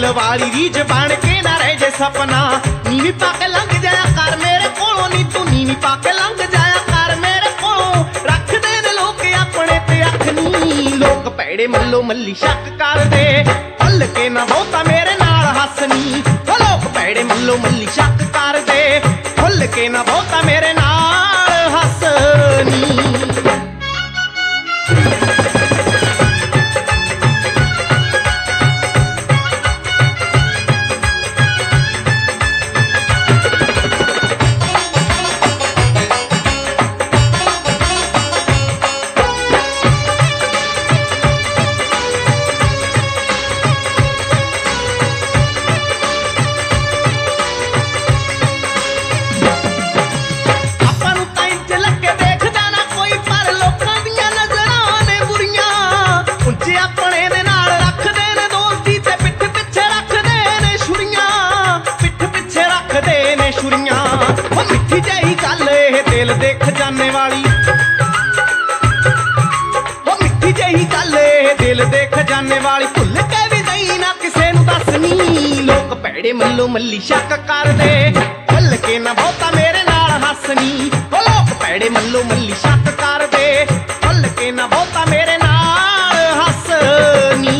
वाली रीझ बन के ना रह जे सपना। नीवी पाके लंघ जाया कर मेरे कोलों नी तू नीवी पाके लंघ जाया कर मेरे कोलों। रख दे ने लोग अपने ते अख नी लोग भैड़े मल्लो मल्ली शक कर दे भुल के ना बहुता मेरे नाल हसनी। लोग भैड़े मल्लो मल्ली शक कर दे भुल के ना बहुता मेरे नाल हसनी। दिल देख जाने वाली मिठी जही गल दिल देख जाने वाली भुल के भी नहीं ना किसे नू दसनी। लोग भैड़े मल्लो मल्ली शक कर दे भुल के ना बहुता मेरे नाल हसनी। लोग भैड़े मल्लो मल्ली शक कर दे भुल के ना बहुता मेरे नाल हसनी।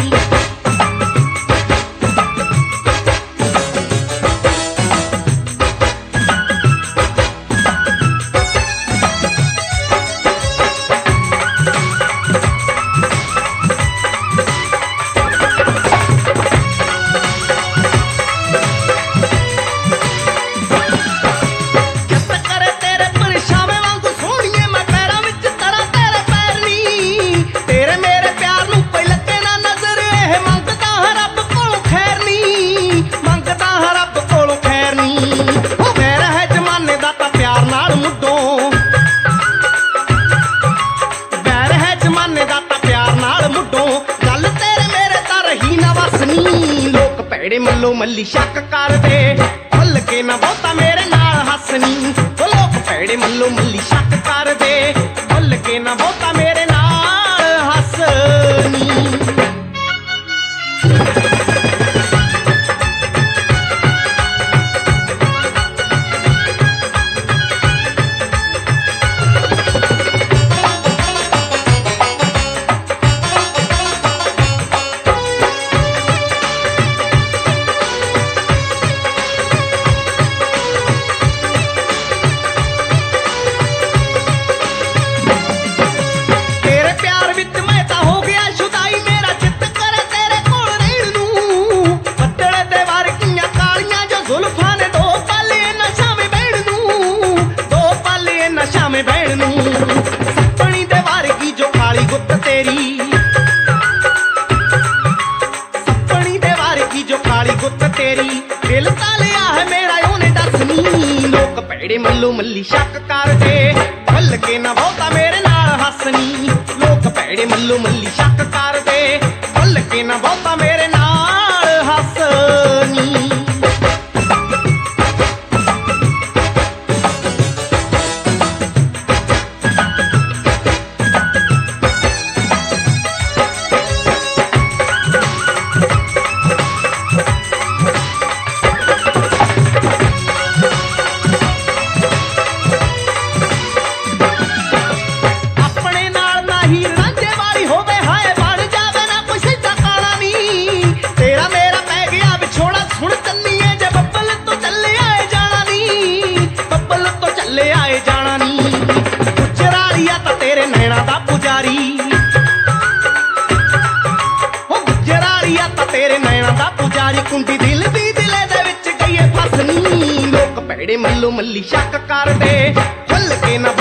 भैड़े मल्लो मल्ली शक कर दे भुल के ना बहुता मेरे नाल हसनी। लोग भैड़े मल्लो मल्ली शक कर दे भुल के ना बहुता मेरे नाल हसनी। सपनी दे वारगी जो काली गुत्त तेरी सपनी दे वारगी जो काली गुत्त तेरी दिल तालिया है मेरा उन्हें दसनी। लोग भैड़े मल्लो मल्ली शक कर दे भुल के ना बहुता मेरे नाल हसनी। लोग भैड़े मल्लो मल्ली शक कर दे भुल के ना बहुता मेरे नाल हसनी। तेरे नैना दा पुजारी कुंडी दिल दी दिले दे विच गई फसनी। लोग भैड़े मल्लो मल्ली शक कर दे भुल के ना